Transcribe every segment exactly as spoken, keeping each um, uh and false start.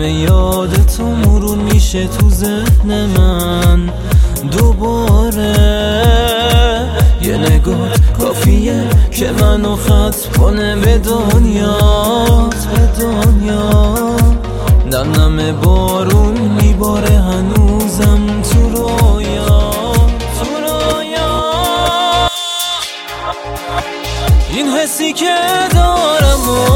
همه یاد تو مرور میشه تو ذهن من دوباره. یه نگاه کافیه که منو ختم کنه به دنیات، به دنیا. نم نم بارون میباره هنوزم تو رویا، تو رویا. این حسی که دارم و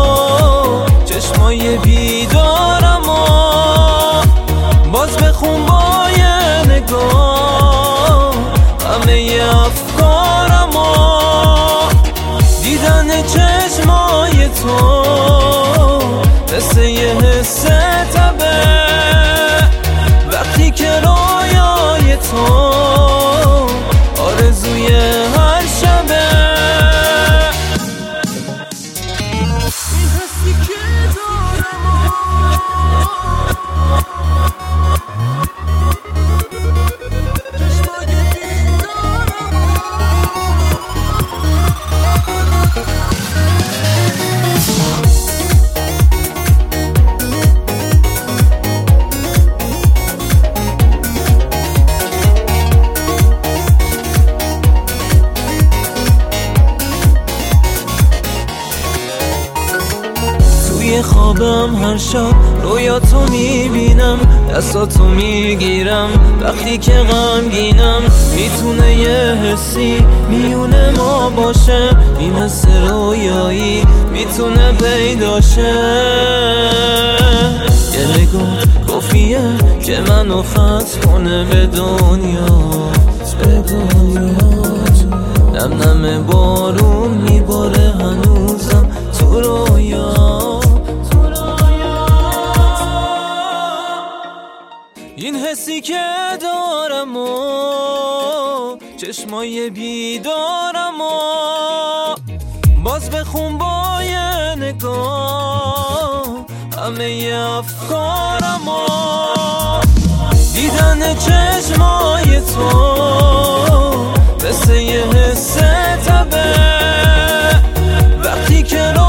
چشمای بیدارم و باز بخون با یه نگاه همه افکارم و دیدن چشمای تو مثل یه حس تبه وقتی که رویای تو آرزوی هر شبه. این حسی که دارم توی خوابم هر شب رویاتو میبینم، دستاتو میگیرم وقتی که غمگینم. میتونه یه حسی میونه ما باشه، این حس رویایی میتونه پیداشه. یه نگاه کافیه که منو ختم کنه به دنیات، به دنیات. نم نم بارون میباره هنوزم تو رویا. این حسی که دارم و چشمای بیدارم و باز بخون با یه نگاه همه افکارم و دیدن چشمای تو مثل یه حس تبه وقتی که